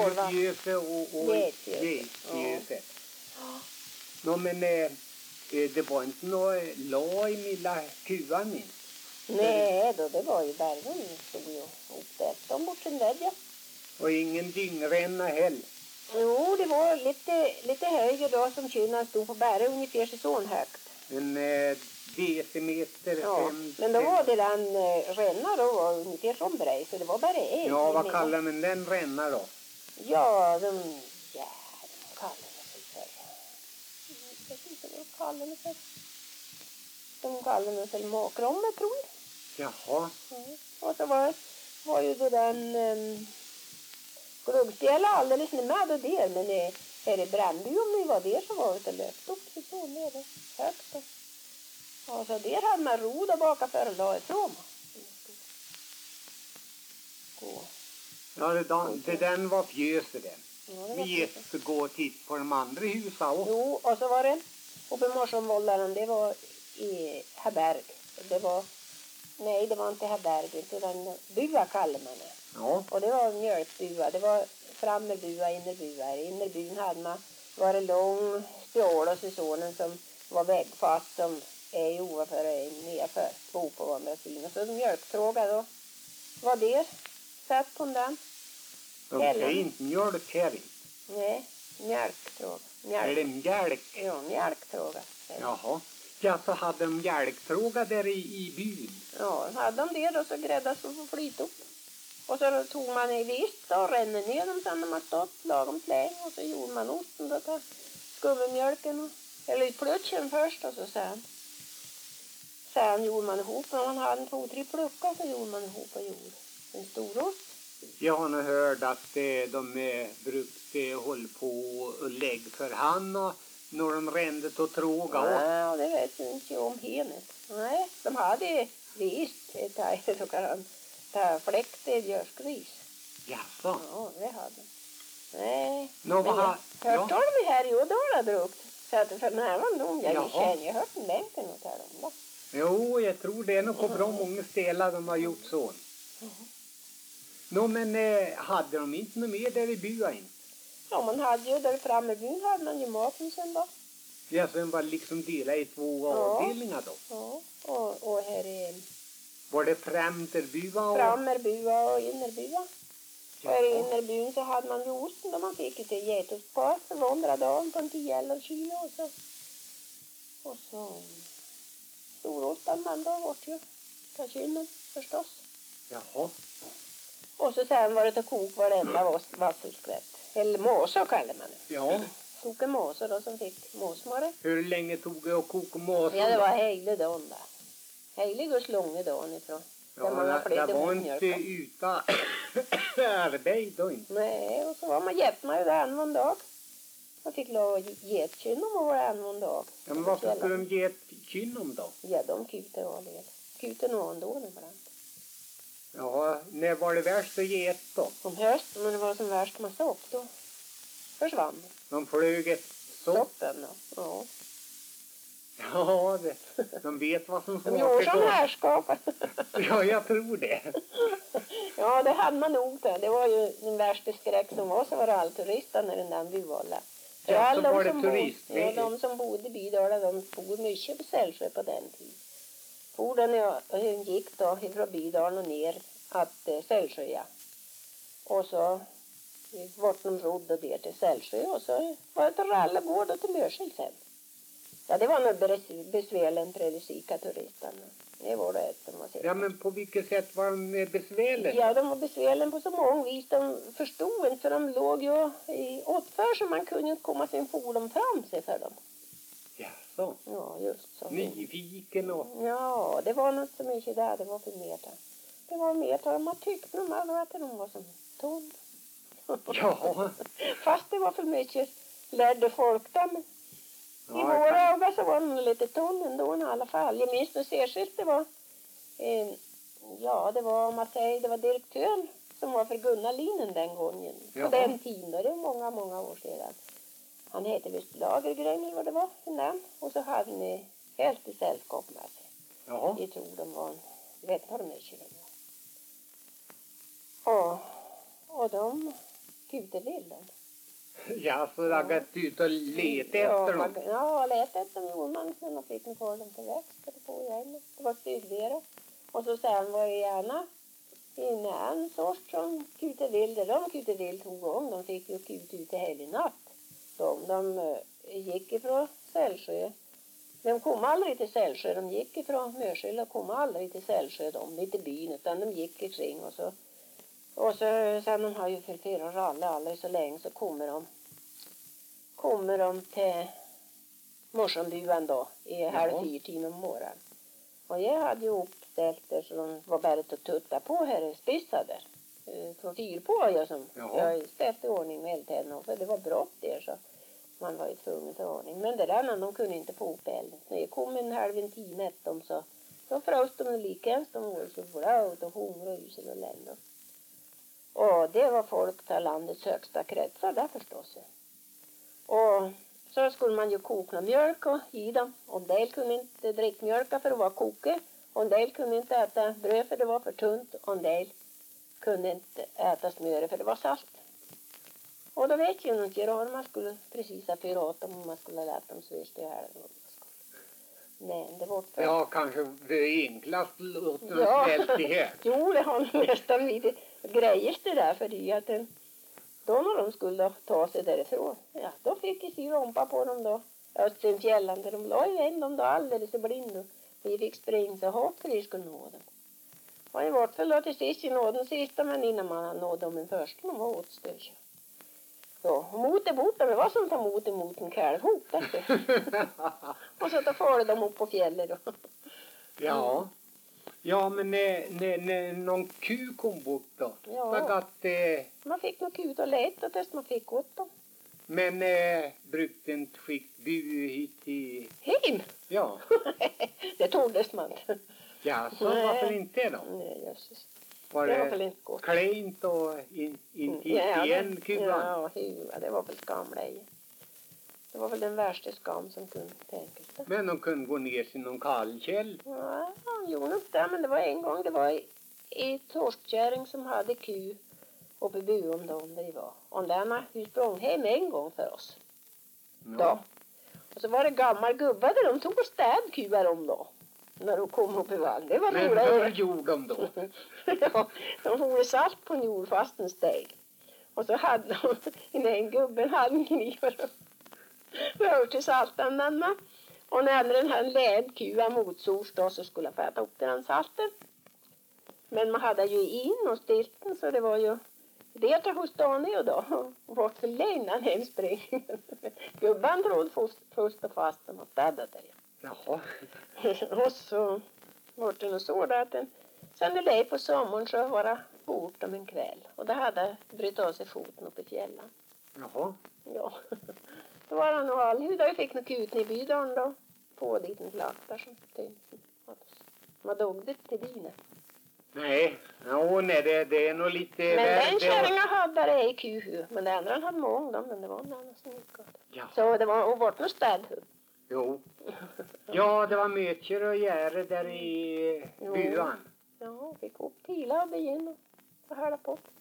Kolva. Göse och Göse. Nå, men det var inte något la i lilla kuan min. Nej, då det var ju bergen stod ju upp de bort sin där, ja. Och ingen dyngränna heller. Jo, det var lite högre då som kynan stod på bergen, ungefär så högt. En decimeter. Ja, men då var det den ränna då var ungefär som brej, så det var bara en. Ja, vad kallar man den ränna då? Ja, de kallar det för. Jag vet inte vad de kallar det för. De kallar det för makromme, tror jag. Jaha. Mm. Och så var ju då den gluggstjäla alldeles med och där, men här i Brandby om ni var där så var det löpt upp till så nere högt. Och så där hade man rod och baka för och la ifrån. Ja, det den var fjöset den. Ja, Vi gick gå och titta på de andra husen också. Jo, och så var det uppe i Morsomvållaren, det var i Herberg. Det var inte Herberg, utan bua kallar man det. Ja. Och det var mjölkbua, det var framerbua, innerbua. I innerbun hade man varit lång stål och säsongen som var väggfast som är ovanför och nedför, två på andra sidan. Och så mjölktråga då var det satt på den. De säger inte mjölk här. Nej, mjölktråga. Är det mjölk? Ja, mjölktråga. Jaha. Ja, så hade de mjölktråga där i byn. Ja, hade de det då så gräddas de på flyt upp. Och så tog man i visst och rände ner dem sen när man stått lagom länge. Och så gjorde man osten då, ta skummemjölken eller plötchen först och så sen gjorde man ihop. När man hade 2-3 pluckar så gjorde man ihop och gjorde en stor ost. Jag har nog hört att de brukade hålla på och lägga för hand och när de rände till tråga. Ja, det vet jag inte om henet. Nej, de hade visst ett så kan ta fläkte björskris. Jaså? Ja, det hade de. Nej, men hört de här i Ådala drukt. Så att för närvarande om jag känner, jag har hört en längtan åt här om då. Jo, jag tror det är nog på bra många ställen de har gjort så. Nå, men hade de inte något mer där i byn? Ja, man hade ju där framme i byn hade man ju maten sen då. Ja, sen var liksom delat i 2 avdelningar då. Ja, och här är... Var det framterbua? Framerbua och innerbua. Och här i innerbun så hade man ju osten då man fick ett getostpar för 100 dagar på en 10 kilo och så storostan man då bort ju. Ta kynnen förstås. Jaha. Och så sen var det att kok varenda vasselskvätt. Eller måsar kallar man det. Ja. Koka måsar då som fick måsmare. Hur länge tog det att koka måsar? Ja, det var hela dagen där. Hela och slånga dagen ifrån. Ja, det var inte utan arbete då inte. Nej, och så var man man ju där en dag. Man fick lov att ge ett kynnom och var en dag. Ja, men varför skulle de ge ett kynnom då? Ja, de kutar och det. Kutar någon då ibland. Ja, när var det värst att ge ett då? Om hösten, men det var som värst man såg då. Försvann det. De flög ett soppen då. Ja. Ja, de vet vad som smakar. De gjorde som härskapar. Ja, jag tror det. Ja, det hade man nog det. Det var ju den värsta skräck som var, så var det all turister när den där byvallen. Ja, så var det turist. Ja, de som bodde i Bydala, de bor mycket på Sällsjö på den tiden. Forden jag gick då ifrån Bydalen och ner att Sällsjö. Och så vart de rodde där till Sällsjö och så var det till Rallagård och till Mörsil sen. Ja, det var nog besvärligt för de sika turisterna. Det var det som var säkert. Ja, men på vilket sätt var de besvärliga? Ja, de var besvärliga på så många vis. De förstod inte, för de låg ju åtför så man kunde inte komma sin fordon fram sig för dem. Ja, så. Ja, just så. Nyfiken och... Ja, det var något så mycket där. Det var för mer där. Det var mer där man tyckte de alla att de var som tunn. Ja. Fast det var för mycket lärde folk där. Men i våra ögon så var den lite tunn ändå i alla fall. Jag minns nu särskilt det var, det var om man säger, det var direktören som var för Gunnarlinen den gången. På den tiden, det var många år sedan. Han hette visst Lagergren eller vad det var, en namn. Och så hade ni helt i sällskap med sig. Ja. Jag tror de var, jag vet vad de är 20 år. Och de kutevilden. Ja, så jag gått ut och letat efter dem. Ja, lät efter dem gjorde man. Sen de fick få dem till växt på igen. Det var styggligare. Och så sen var det gärna en sort som kutevilde. De kutevild tog om. De fick ju kut ut i hela natt. De gick ifrån Sällsjö. De kom aldrig till Sällsjö. De gick ifrån Mörskylla och kom aldrig till Sällsjö. De inte i byn utan de gick ikring. Och så sen de har ju förfyrat ralla aldrig så länge så kommer de till Morsombuan då i halv 4 om morgonen. Och jag hade ju uppställt där så de var bara att tutta på här i spissa där. Från fyr på jag som jag ställt i ordning med eldtäderna för det var brott där så man var ju tvungen till ordning. Men det där de kunde inte få upp elden. När jag kom en halv en timme efter dem så frös de lika ens de var så blöt och hungrade och usel och länder. Och det var folk till landets högsta kretsar där förstås. Och så skulle man ju koka mjölk och i dem. Och en del kunde inte dricka mjölka för det var koke. Och en del kunde inte äta bröd för det var för tunt. Och en del kunde inte äta smör för det var salt. Och då vet jag inte göra man skulle precis ha fyra åt dem om man skulle ha lärt dem svärst i hällen. Nej, det var för... Ja, kanske det enklaste låter svält i här. Jo, det har nästan lite grejer det där för det att då när de skulle ta sig därifrån, ja, då fick jag sy rompa på dem då. Östen fjällan där de la igen dem då alldeles i blind och vi fick springa så hårt för vi skulle nå dem. Och i vart fall då till sist i nå den sista men innan man nådde dem en första de var åtstörd. Ja, och mot det var som att ta mot en kalv hotade sig. Och så får de upp på fjället då. Ja. Ja, men när någon ku kom bort då? Ja. Man fick nog kut och leta tills man fick åt dem. Men brukte inte skick du hit i... Hem? Ja. Det tordes man inte. Ja, så varför inte då? Nej, jösses. Var det var väl inte gott. Klent och inte igen kuban? Ja, det var väl skamleje. Det var väl den värsta skam som kunde tänkas. Men de kunde gå ner till någon kallkäll? Ja, de gjorde inte det. Men det var en gång, det var en torskkärring som hade ku uppe i Buom då där vi var. Och denna sprang hem en gång för oss. Ja. Då. Och så var det gammal gubbar där de tog och städkuar om då. När de kom upp i vallen. Det var men hur gjorde de då? Ja, de hade salt på en jord fast en steg. Och så hade de, en gubben hade en kniv rör till salten. Och när den här led kua motsors då så skulle jag få upp den salten. Men man hade ju in och stilten så det var ju det hos Daniel då. Och vart för längden hemspring. Gubben trodde först och fast att man städade det. Jaha. Och så var det nog så att sen det lej på sommaren så var det bort om en kväll. Och det hade brytt av sig foten uppe i fjällen. Jaha. Ja. Då var han nog allhud. Jag fick nog kuten i bydaren då. På dit en klaktar som tänkte. Man dog det till dina. Nej, nej det är nog lite... Men den kärringen hade det i kuhu. Men den andra hade många men det var en annan som gick åt. Ja. Så det var och vart något städhud. Jo. Ja, det var mycket och gärde där i buan. Ja, fick upp tila och begynna och höra på.